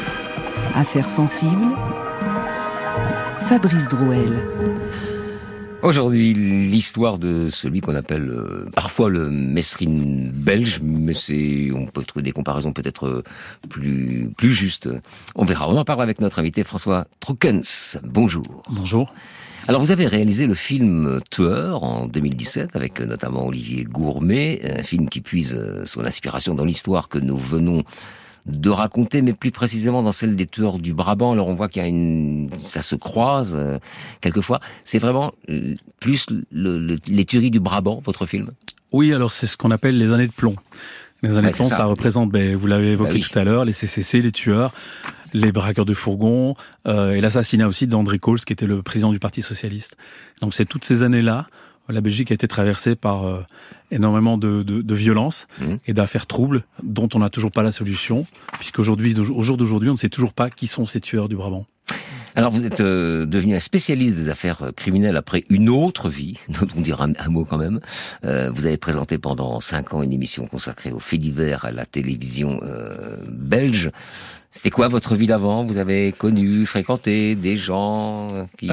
Affaires sensibles. Fabrice Drouel. Aujourd'hui, l'histoire de celui qu'on appelle parfois le Mesrine belge, mais on peut trouver des comparaisons peut-être plus justes. On verra. On en parle avec notre invité François Troukens. Bonjour. Bonjour. Alors vous avez réalisé le film Tueur en 2017 avec notamment Olivier Gourmet, un film qui puise son inspiration dans l'histoire que nous venons de raconter, mais plus précisément dans celle des tueurs du Brabant. Alors on voit qu'il y a ça se croise quelquefois. C'est vraiment plus les tueries du Brabant, votre film? Oui, alors c'est ce qu'on appelle les années de plomb. Les années de plomb, ça représente, vous l'avez évoqué tout à l'heure, les CCC, les tueurs, les braqueurs de fourgons, et l'assassinat aussi d'André Cols, qui était le président du Parti Socialiste. Donc c'est toutes ces années-là, la Belgique a été traversée par énormément de violences et d'affaires troubles dont on n'a toujours pas la solution, puisqu'aujourd'hui, au jour d'aujourd'hui, on ne sait toujours pas qui sont ces tueurs du Brabant. Alors vous êtes devenu un spécialiste des affaires criminelles après une autre vie, dont on dira un mot quand même. Vous avez présenté pendant 5 ans une émission consacrée aux faits divers à la télévision belge. C'était quoi votre vie d'avant? Vous avez connu, fréquenté des gens qui,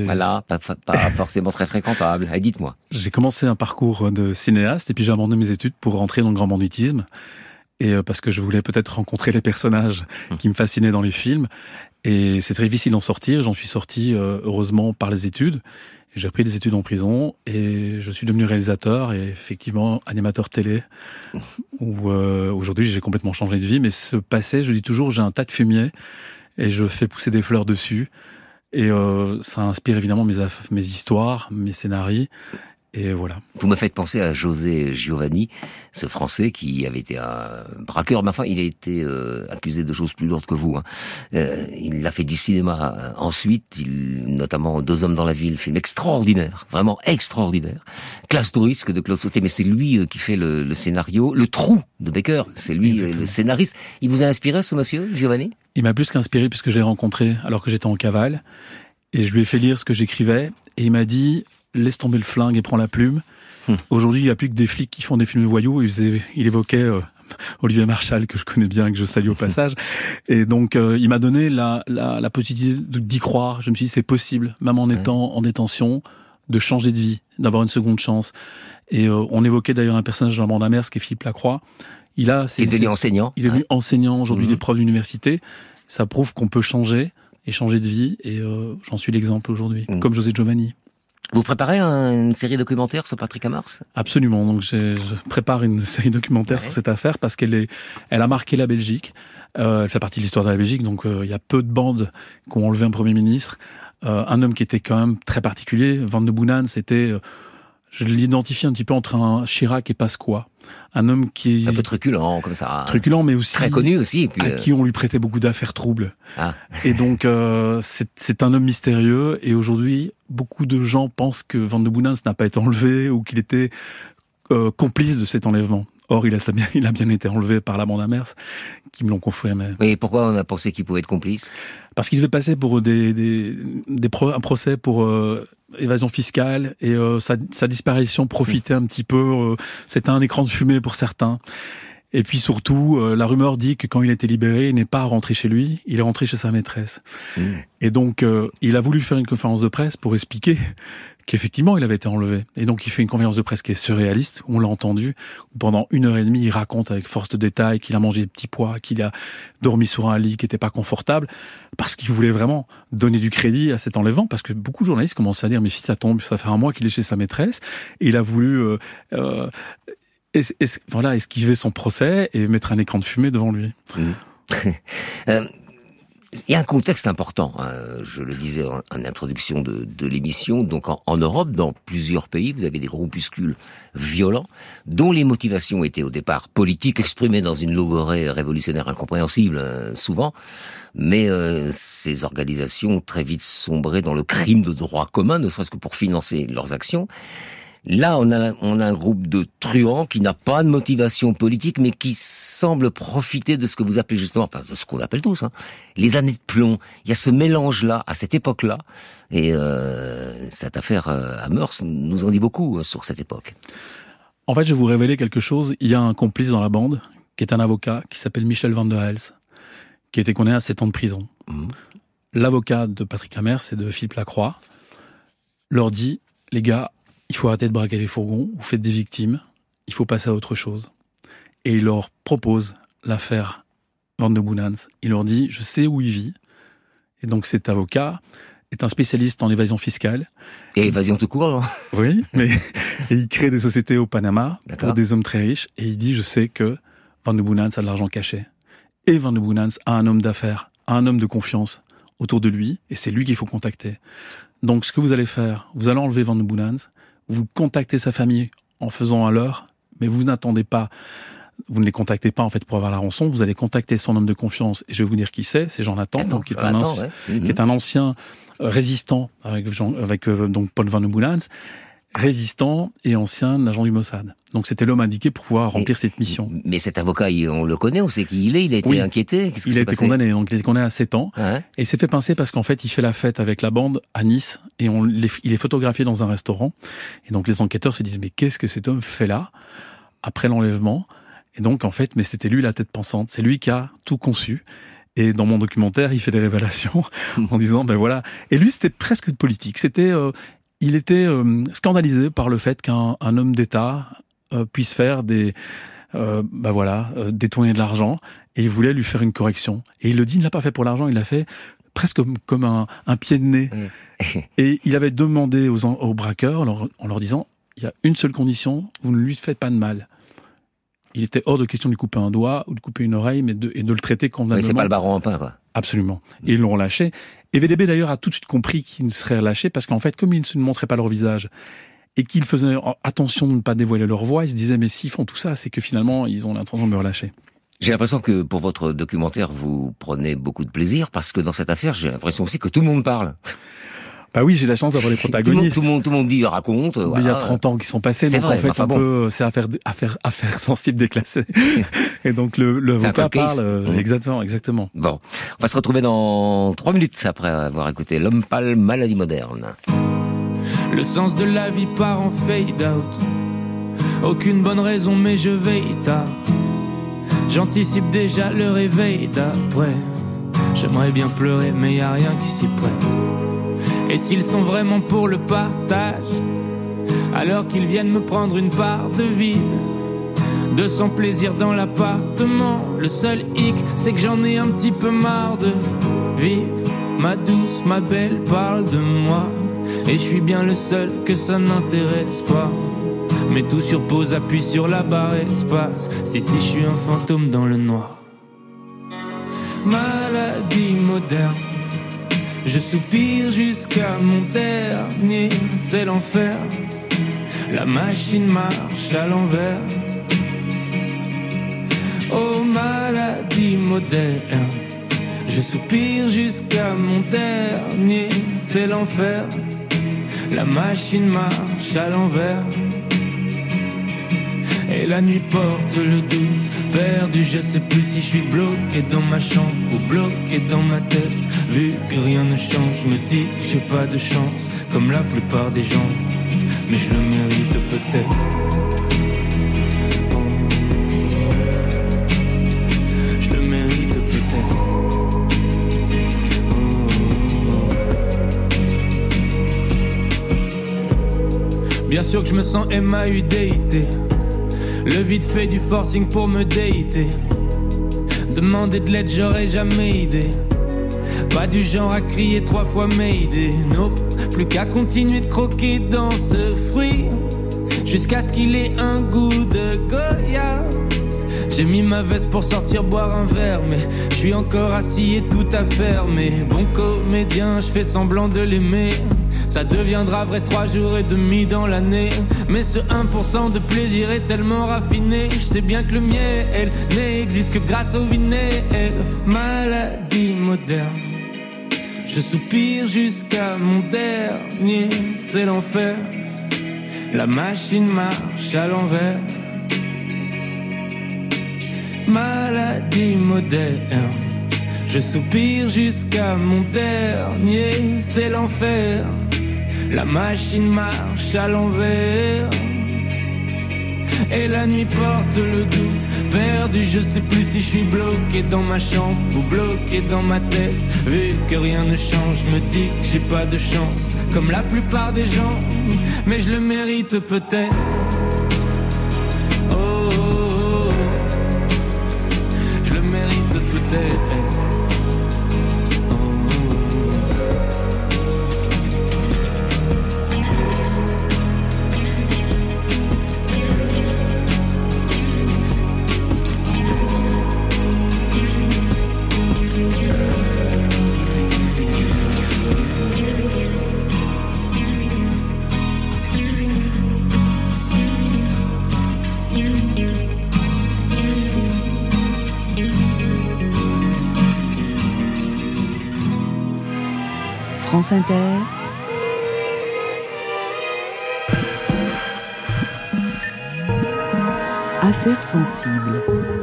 pas forcément très fréquentables. Allez, dites-moi. J'ai commencé un parcours de cinéaste et puis j'ai abandonné mes études pour rentrer dans le grand banditisme. Et parce que je voulais peut-être rencontrer les personnages qui me fascinaient dans les films. Et c'est très difficile d'en sortir. J'en suis sorti, heureusement, par les études. J'ai repris des études en prison et je suis devenu réalisateur et effectivement animateur télé. Où aujourd'hui j'ai complètement changé de vie. Mais ce passé, je dis toujours, j'ai un tas de fumier et je fais pousser des fleurs dessus. Et ça inspire évidemment mes histoires, mes scénarios. Et voilà. Vous me faites penser à José Giovanni, ce Français qui avait été un braqueur, mais enfin il a été accusé de choses plus lourdes que vous. Il a fait du cinéma ensuite, notamment 2 hommes dans la ville, film extraordinaire, vraiment extraordinaire. Classe de risque de Claude Sauté, mais c'est lui qui fait le scénario. Le Trou de Becker, c'est lui le scénariste. Il vous a inspiré ce monsieur, Giovanni? Il m'a plus qu'inspiré puisque je l'ai rencontré alors que j'étais en cavale et je lui ai fait lire ce que j'écrivais et il m'a dit: laisse tomber le flingue et prends la plume. Aujourd'hui, il n'y a plus que des flics qui font des films de voyous. Il évoquait Olivier Marchal, que je connais bien, que je salue au passage. Et donc, il m'a donné la possibilité d'y croire. Je me suis dit, c'est possible, même en étant en détention, de changer de vie, d'avoir une seconde chance. Et on évoquait d'ailleurs un personnage de la bande amère, qui est Philippe Lacroix. Il est devenu enseignant. Il est devenu enseignant aujourd'hui, des profs d'université. Ça prouve qu'on peut changer et changer de vie. Et j'en suis l'exemple aujourd'hui, comme José Giovanni. Vous préparez une série documentaire sur Patrick Amars? Absolument. Donc je prépare une série documentaire sur cette affaire parce elle a marqué la Belgique. Elle fait partie de l'histoire de la Belgique. Donc il y a peu de bandes qui ont enlevé un Premier ministre. Un homme qui était quand même très particulier, Van de Bounans, c'était, je l'identifie un petit peu entre un Chirac et Pasqua. Un homme qui est un peu truculent comme ça. Truculent, mais aussi très connu aussi. Et puis, à qui on lui prêtait beaucoup d'affaires troubles. Et donc c'est un homme mystérieux. Et aujourd'hui, beaucoup de gens pensent que Van de Bounans n'a pas été enlevé ou qu'il était complice de cet enlèvement. Or, il a bien été enlevé par la bande Amers, qui me l'ont confirmé. Oui, pourquoi on a pensé qu'il pouvait être complice? Parce qu'il devait passer pour un procès pour évasion fiscale et sa disparition profitait un petit peu. C'était un écran de fumée pour certains. Et puis surtout, la rumeur dit que quand il a été libéré, il n'est pas rentré chez lui, il est rentré chez sa maîtresse. Et donc, il a voulu faire une conférence de presse pour expliquer qu'effectivement, il avait été enlevé. Et donc, il fait une conférence de presse qui est surréaliste, on l'a entendu. Pendant 1h30, il raconte avec force de détail qu'il a mangé des petits pois, qu'il a dormi sur un lit qui n'était pas confortable, parce qu'il voulait vraiment donner du crédit à cet enlèvement, parce que beaucoup de journalistes commençaient à dire « Mais si ça tombe, ça fait un mois qu'il est chez sa maîtresse. » Et il a voulu esquiver son procès et mettre un écran de fumée devant lui. Il y a un contexte important, je le disais en introduction de l'émission. Donc en Europe, dans plusieurs pays, vous avez des groupuscules violents dont les motivations étaient au départ politiques, exprimées dans une logorrhée révolutionnaire incompréhensible souvent, mais ces organisations très vite sombraient dans le crime de droit commun, ne serait-ce que pour financer leurs actions. Là, on a un groupe de truands qui n'a pas de motivation politique, mais qui semble profiter de ce que vous appelez justement, enfin de ce qu'on appelle tous, les années de plomb. Il y a ce mélange-là, à cette époque-là, et cette affaire Amers nous en dit beaucoup sur cette époque. En fait, je vais vous révéler quelque chose. Il y a un complice dans la bande, qui est un avocat, qui s'appelle Michel Van der Hels, qui a été condamné à 7 ans de prison. L'avocat de Patrick Amers et de Philippe Lacroix leur dit: les gars, il faut arrêter de braquer les fourgons, vous faites des victimes, il faut passer à autre chose. Et il leur propose l'affaire Van de Boenans. Il leur dit, je sais où il vit. Et donc cet avocat est un spécialiste en évasion fiscale. Et évasion tout court. Oui, mais et il crée des sociétés au Panama pour des hommes très riches. Et il dit, je sais que Van de Boenans a de l'argent caché. Et Van de Boenans a un homme d'affaires, a un homme de confiance autour de lui. Et c'est lui qu'il faut contacter. Donc ce que vous allez faire, vous allez enlever Van de Boenans, vous contactez sa famille en faisant un leurre, mais vous n'attendez pas, vous ne les contactez pas en fait pour avoir la rançon, vous allez contacter son homme de confiance, et je vais vous dire qui c'est Jonathan, donc, qui est un ancien résistant avec donc Paul Van de Boenans, résistant et ancien agent du Mossad. Donc c'était l'homme indiqué pour pouvoir remplir cette mission. Mais cet avocat, on le connaît, on sait qui il est, il a été inquiété. Il a été condamné, donc il a été condamné à 7 ans. Ouais. Et il s'est fait pincer parce qu'en fait, il fait la fête avec la bande à Nice et il est photographié dans un restaurant. Et donc les enquêteurs se disent, mais qu'est-ce que cet homme fait là, après l'enlèvement? Et donc en fait, mais c'était lui la tête pensante, c'est lui qui a tout conçu. Et dans mon documentaire, il fait des révélations en disant, ben voilà. Et lui, c'était presque politique. Il était scandalisé par le fait qu'un homme d'État puisse faire détourner de l'argent, et il voulait lui faire une correction. Et il le dit, il ne l'a pas fait pour l'argent, il l'a fait presque comme un pied de nez. Et il avait demandé aux braqueurs, en leur disant, il y a une seule condition, vous ne lui faites pas de mal. Il était hors de question de lui couper un doigt ou de couper une oreille, mais de le traiter convenablement. Mais c'est pas le baron en pain, quoi. Absolument. Et ils l'ont relâché. Et VDB d'ailleurs a tout de suite compris qu'il ne serait relâché parce qu'en fait, comme ils ne montraient pas leur visage et qu'ils faisaient attention de ne pas dévoiler leur voix, ils se disaient mais s'ils font tout ça, c'est que finalement ils ont l'intention de me relâcher. J'ai l'impression que pour votre documentaire, vous prenez beaucoup de plaisir parce que dans cette affaire, j'ai l'impression aussi que tout le monde parle. Bah oui, j'ai la chance d'avoir les protagonistes. Tout le monde dit, raconte. Voilà. Il y a 30 ans qui sont passés, donc vrai, en fait, c'est affaire sensible déclassée. Et donc le avocat parle, exactement. Bon. On va se retrouver dans 3 minutes après avoir écouté L'homme pâle, maladie moderne. Le sens de la vie part en fade out. Aucune bonne raison, mais je veille tard. J'anticipe déjà le réveil d'après. J'aimerais bien pleurer, mais y a rien qui s'y prête. Et s'ils sont vraiment pour le partage, alors qu'ils viennent me prendre une part de vide, de son plaisir dans l'appartement. Le seul hic, c'est que j'en ai un petit peu marre de vivre. Ma douce, ma belle parle de moi, et je suis bien le seul que ça n'intéresse pas. Mais tout sur pause, appuie sur la barre espace. Si, je suis un fantôme dans le noir. Maladie moderne, je soupire jusqu'à mon dernier, c'est l'enfer. La machine marche à l'envers. Oh maladie moderne, je soupire jusqu'à mon dernier, c'est l'enfer. La machine marche à l'envers. Et la nuit porte le doute, perdu, je sais plus si je suis bloqué dans ma chambre ou bloqué dans ma tête. Vu que rien ne change, je me dis que j'ai pas de chance, comme la plupart des gens, mais je le mérite peut-être. Je le mérite peut-être. Bien sûr que je me sens MAUDIT. Le vide fait du forcing pour me déiter. Demander de l'aide, j'aurais jamais idée. Pas du genre à crier 3 fois Mayday. Nope, plus qu'à continuer de croquer dans ce fruit jusqu'à ce qu'il ait un goût de Goya. J'ai mis ma veste pour sortir boire un verre, mais je suis encore assis et tout à fermer. Bon comédien, je fais semblant de l'aimer. Ça deviendra vrai 3 jours et demi dans l'année. Mais ce 1% de plaisir est tellement raffiné. Je sais bien que le miel n'existe que grâce au vinaigre. Maladie moderne, je soupire jusqu'à mon dernier, c'est l'enfer. La machine marche à l'envers. Maladie moderne, je soupire jusqu'à mon dernier, c'est l'enfer. La machine marche à l'envers. Et la nuit porte le doute, perdu, je sais plus si je suis bloqué dans ma chambre ou bloqué dans ma tête. Vu que rien ne change, je me dis que j'ai pas de chance, comme la plupart des gens, mais je le mérite peut-être. Oh, oh, oh, je le mérite peut-être. France Inter, Affaires sensibles.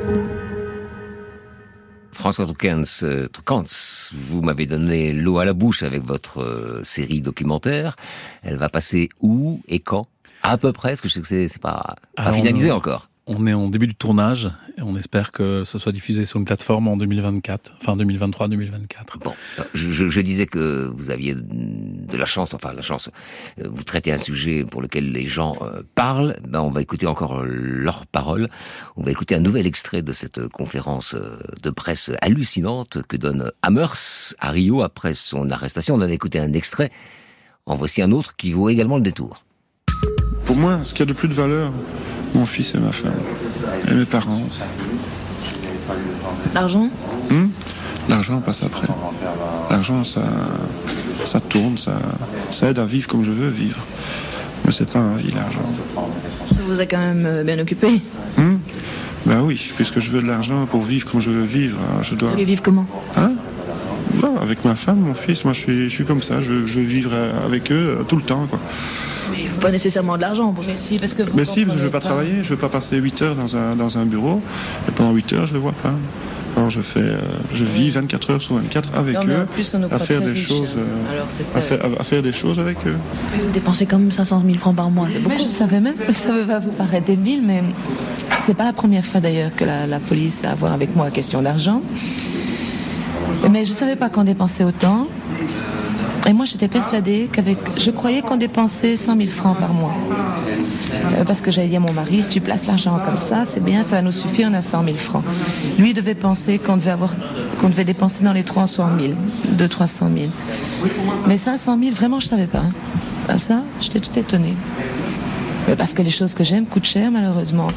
François Troukens, vous m'avez donné l'eau à la bouche avec votre série documentaire. Elle va passer où et quand? À peu près, parce que je sais que c'est pas finalisé encore. On est en début du tournage et on espère que ce soit diffusé sur une plateforme en 2024, fin 2023-2024. Bon, je disais que vous aviez de la chance, vous traitez un sujet pour lequel les gens parlent. Ben, on va écouter encore leurs paroles. On va écouter un nouvel extrait de cette conférence de presse hallucinante que donne Amers à Rio après son arrestation. On en a écouté un extrait. En voici un autre qui vaut également le détour. Pour moi, ce qu'il y a de plus de valeur, mon fils et ma femme, et mes parents. L'argent ? L'argent passe après. L'argent, ça tourne, ça aide à vivre comme je veux vivre. Mais c'est pas ma vie, l'argent. Ça vous a quand même bien occupé ? Ben oui, puisque je veux de l'argent pour vivre comme je veux vivre, je dois... Vous voulez vivre comment ? Non, avec ma femme, mon fils, moi je suis comme ça, je veux vivre avec eux tout le temps, quoi. Mais il ne faut pas nécessairement de l'argent pour ça. Mais si, parce que je ne veux pas travailler, je ne veux pas passer 8 heures dans un bureau, et pendant 8 heures, je ne les vois pas. Alors je vis 24 heures sur 24 avec eux, à faire des choses, à faire des choses avec eux. Vous dépensez quand même 500 000 francs par mois, c'est beaucoup. Mais je savais même, ça va vous paraître débile, mais c'est pas la première fois d'ailleurs que la police a à voir avec moi question d'argent. Mais je savais pas qu'on dépensait autant. Et moi, j'étais persuadée je croyais qu'on dépensait 100 000 francs par mois. Parce que j'avais dit à mon mari, si tu places l'argent comme ça, c'est bien, ça va nous suffire, on a 100 000 francs. Lui devait penser qu'on devait dépenser dans les 300 000, 300 000. Mais 500 000, vraiment, je savais pas. Ça, j'étais tout étonnée. Mais parce que les choses que j'aime coûtent cher, malheureusement.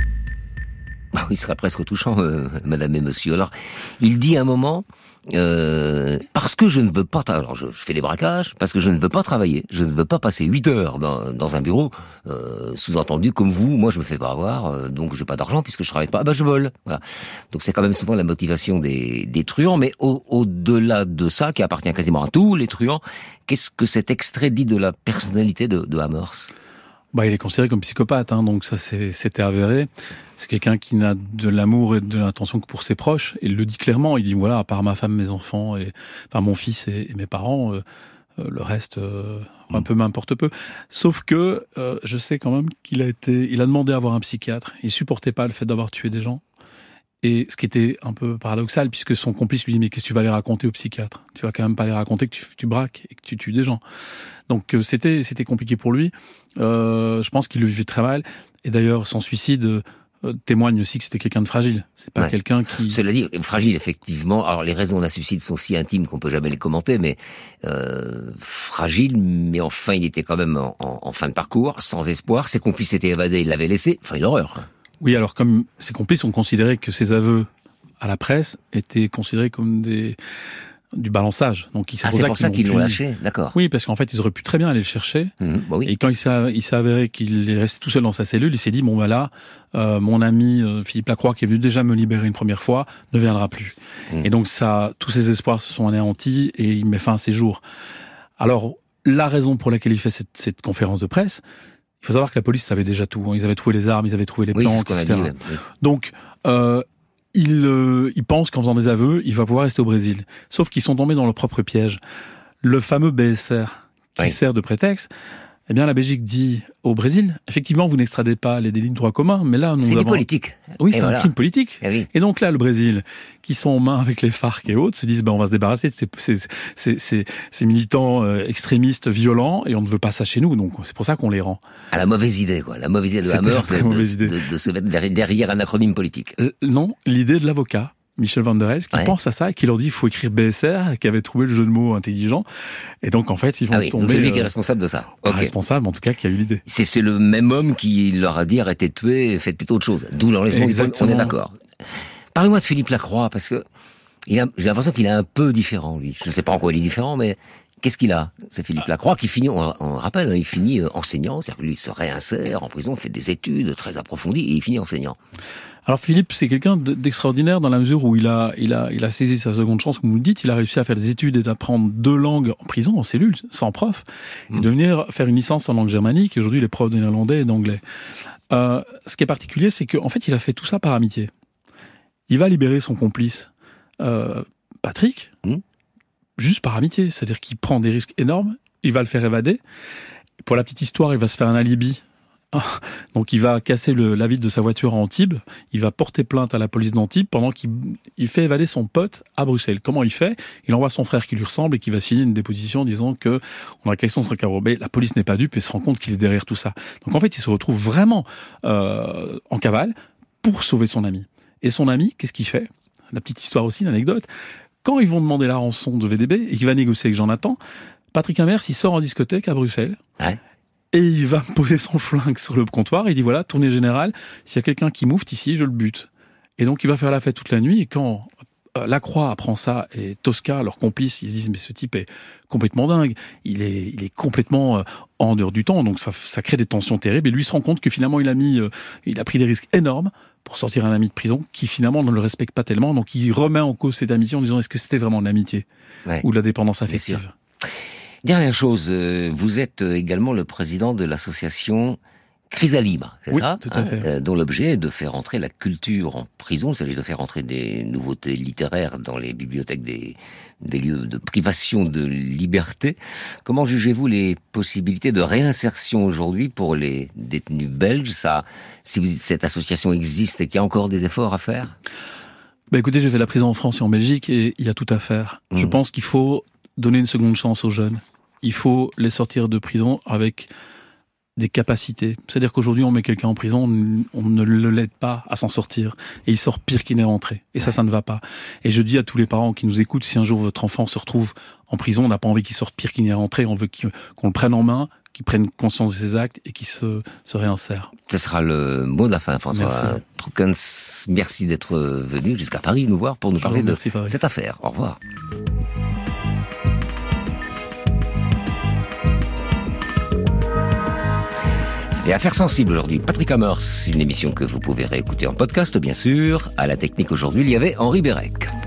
Il serait presque touchant, madame et monsieur. Alors, il dit à un moment, parce que je ne veux pas, alors je fais des braquages, parce que je ne veux pas travailler, je ne veux pas passer 8 heures dans un bureau, sous-entendu, comme vous, moi je me fais pas avoir, donc j'ai pas d'argent puisque je travaille pas, je vole. Voilà. Donc c'est quand même souvent la motivation des truands, mais au-delà de ça, qui appartient quasiment à tous les truands, qu'est-ce que cet extrait dit de la personnalité de Amers ? Il est considéré comme psychopathe, donc ça c'était avéré. C'est quelqu'un qui n'a de l'amour et de l'intention que pour ses proches. Et il le dit clairement. Il dit voilà, à part ma femme, mes enfants, mon fils et mes parents, le reste un peu m'importe peu. Sauf que je sais quand même qu'il a demandé à avoir un psychiatre. Il supportait pas le fait d'avoir tué des gens. Et ce qui était un peu paradoxal, puisque son complice lui dit mais qu'est-ce que tu vas aller raconter au psychiatre ? Tu vas quand même pas aller raconter que tu braques et que tu tues des gens. Donc c'était compliqué pour lui. Je pense qu'il le vivait très mal. Et d'ailleurs, son suicide témoigne aussi que c'était quelqu'un de fragile. C'est pas quelqu'un qui... Cela dit, fragile, effectivement. Alors, les raisons d'un suicide sont si intimes qu'on peut jamais les commenter, mais fragile, mais enfin, il était quand même en fin de parcours, sans espoir. Ses complices étaient évadés, il l'avait laissé. Enfin, une horreur. Oui, alors comme ses complices ont considéré que ses aveux à la presse étaient considérés comme du balançage. Donc c'est pour ça qu'ils l'ont lâché, d'accord. Oui, parce qu'en fait, ils auraient pu très bien aller le chercher. Oui. Et quand il s'est avéré qu'il est resté tout seul dans sa cellule, il s'est dit, mon ami Philippe Lacroix, qui est venu déjà me libérer une première fois, ne viendra plus. Et donc tous ses espoirs se sont anéantis et il met fin à ses jours. Alors, la raison pour laquelle il fait cette conférence de presse, il faut savoir que la police savait déjà tout. Ils avaient trouvé les armes, ils avaient trouvé les plans, etc. Donc, il pense qu'en faisant des aveux, il va pouvoir rester au Brésil. Sauf qu'ils sont tombés dans leur propre piège. Le fameux BSR, qui sert de prétexte, Eh bien, la Belgique dit au Brésil, effectivement, vous n'extradez pas les délits de droit commun, mais là, c'est du politique. Oui, c'est un crime politique. Et donc là, le Brésil, qui sont en main avec les FARC et autres, se disent, on va se débarrasser de ces militants extrémistes violents, et on ne veut pas ça chez nous, donc c'est pour ça qu'on les rend. À la mauvaise idée, quoi. La mauvaise idée de Hammer, de se mettre derrière un acronyme politique. Non, l'idée de l'avocat. Michel Van der Elst, qui pense à ça et qui leur dit il faut écrire BSR, qui avait trouvé le jeu de mots intelligent. Et donc, en fait, ils vont tomber... Donc c'est lui qui est responsable de ça. Responsable, en tout cas, qui a eu l'idée. C'est le même homme qui leur a dit arrêtez de tuer, faites plutôt autre chose. D'où l'enlèvement du pôle, on est d'accord. Parlez-moi de Philippe Lacroix, parce que j'ai l'impression qu'il est un peu différent, lui. Je ne sais pas en quoi il est différent, mais... Qu'est-ce qu'il a? C'est Philippe Lacroix qui finit, on rappelle, il finit enseignant, c'est-à-dire que lui se réinsère en prison, fait des études très approfondies et il finit enseignant. Alors Philippe, c'est quelqu'un d'extraordinaire dans la mesure où il a saisi sa seconde chance, comme vous le dites, il a réussi à faire des études et d'apprendre 2 langues en prison, en cellule, sans prof, et de venir faire une licence en langue germanique, et aujourd'hui il est prof de néerlandais et d'anglais. Ce qui est particulier, c'est qu'en fait il a fait tout ça par amitié. Il va libérer son complice, Patrick, juste par amitié, c'est-à-dire qu'il prend des risques énormes, il va le faire évader. Pour la petite histoire, il va se faire un alibi. Donc il va casser la vitre de sa voiture à Antibes, il va porter plainte à la police d'Antibes pendant qu'il fait évader son pote à Bruxelles. Comment il fait? Il envoie son frère qui lui ressemble et qui va signer une déposition disant que on a question sur le carreau. Mais la police n'est pas dupe et se rend compte qu'il est derrière tout ça. Donc en fait, il se retrouve vraiment en cavale pour sauver son ami. Et son ami, qu'est-ce qu'il fait? La petite histoire aussi, l'anecdote. Quand ils vont demander la rançon de VDB et qu'il va négocier avec Jonathan, Patrick Hamers, il sort en discothèque à Bruxelles. Ouais. Et il va poser son flingue sur le comptoir et il dit voilà, tournée générale, s'il y a quelqu'un qui moufte ici, je le bute. Et donc il va faire la fête toute la nuit et quand Lacroix apprend ça et Tosca, leur complice, ils se disent mais ce type est complètement dingue, il est complètement en dehors du temps, donc ça crée des tensions terribles et lui se rend compte que finalement il a pris des risques énormes pour sortir un ami de prison qui finalement ne le respecte pas tellement, donc il remet en cause cette amitié en disant est-ce que c'était vraiment de l'amitié ou de la dépendance affective. Dernière chose, vous êtes également le président de l'association Chrysalide, c'est ça? Tout à fait. Dont l'objet est de faire entrer la culture en prison. Il s'agit de faire entrer des nouveautés littéraires dans les bibliothèques des lieux de privation de liberté. Comment jugez-vous les possibilités de réinsertion aujourd'hui pour les détenus belges? Si cette association existe et qu'il y a encore des efforts à faire? Écoutez, j'ai fait la prison en France et en Belgique et il y a tout à faire. Je pense qu'il faut donner une seconde chance aux jeunes. Il faut les sortir de prison avec des capacités. C'est-à-dire qu'aujourd'hui, on met quelqu'un en prison, on ne l'aide pas à s'en sortir. Et il sort pire qu'il n'est rentré. Et ça ne va pas. Et je dis à tous les parents qui nous écoutent, si un jour votre enfant se retrouve en prison, on n'a pas envie qu'il sorte pire qu'il n'est rentré, on veut qu'on le prenne en main, qu'il prenne conscience de ses actes et qu'il se réinsère. Ce sera le mot de la fin, François Troukens. Merci d'être venu jusqu'à Paris nous voir pour nous parler de cette affaire. Au revoir. C'était Affaires sensibles aujourd'hui. Patrick Hamers, une émission que vous pouvez réécouter en podcast, bien sûr. À la technique aujourd'hui, il y avait Henri Bérec.